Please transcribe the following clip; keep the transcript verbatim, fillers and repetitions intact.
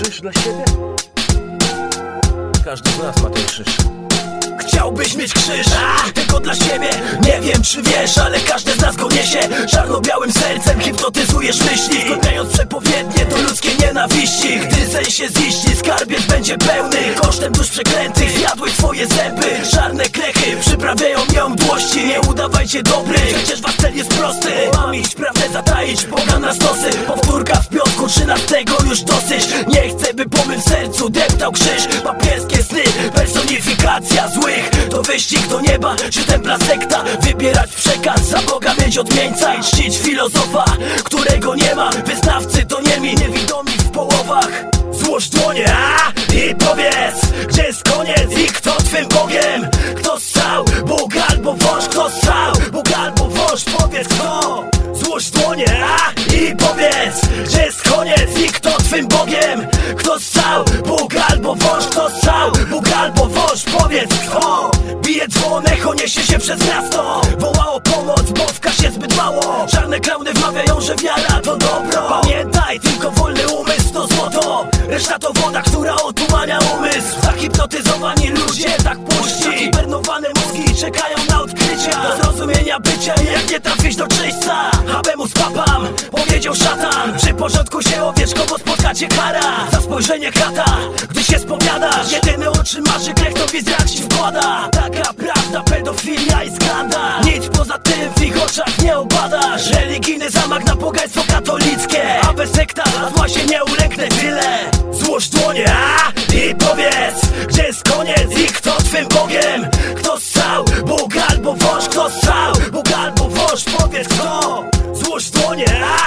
krzyż dla siebie? Każdy z nas ma ten krzyż. Chciałbyś mieć krzyż, a, tylko dla siebie. Nie wiem czy wiesz, ale każdy z nas go niesie. Czarno-białym sercem hipnotyzujesz myśli, spełniając przepowiednie do ludzkiej nienawiści. Gdy sen się ziści, skarbiec będzie pełny. Kosztem dusz przeklętych zjadłeś swoje zęby. Czarne krechy przyprawiają mnie o mdłości. Nie udawajcie dobry, przecież wasz cel jest prosty. Mam iść, prawdę zataić, Boga na stosy. Powtórka w piątku trzynastego już dosyć. Nie chcę, by po mym sercu deptał krzyż. Papierskie sny, personifikacja złych. To wyścig do nieba, czy templa sekta. Wybierać przekaz, za Boga mieć odmieńca i czcić filozofa, którego nie ma. Wyznawcy to niemi, niewidomi w połowach. Złóż dłonie, a i powiedz, gdzie jest koniec i kto twym Bogiem. Kto ssał, Bóg albo wąż. Kto ssał, Bóg albo wąż, powiedz kto. Złóż dłonie, a i powiedz, gdzie jest koniec i kto twym Bogiem. Kto ssał, Bóg albo wąż. Kto ssał, Bóg albo wąż, powiedz kto. Bije dzwon, echo niesie się przez miasto. Woła o pomoc, bo w kasie zbyt mało. Czarne klauny wmawiają, że wiara to dobro. Pamiętaj, tylko wolny umysł to złoto. Reszta to woda, która otumania umysł. Zahipnotyzowani ludzie tak puści. Hibernowane mózgi czekają na odkrycia. Do zrozumienia bycia, jak nie trafić do czyśćca. Habemus papam, powiedział szatan. Przyporządkuj się owieczko, bo spotka cię kara. Za spojrzenie krata, gdy się spowiadasz. Jedyny oczy marzy, grech to wizja ci wkłada. Taka prawda, pedofilia i skandal. Nic poza tym w ich oczach nie obadasz. Religijny zamach na pogaństwo katolickie. A bez sekta, zła się nie ulęknę, tyle. Złóż dłonie, a i powiedz, gdzie jest koniec i kto twym Bogiem. Kto ssał, Bóg albo wąż. Kto ssał, Bóg albo wąż, powiedz kto. Złóż dłonie, a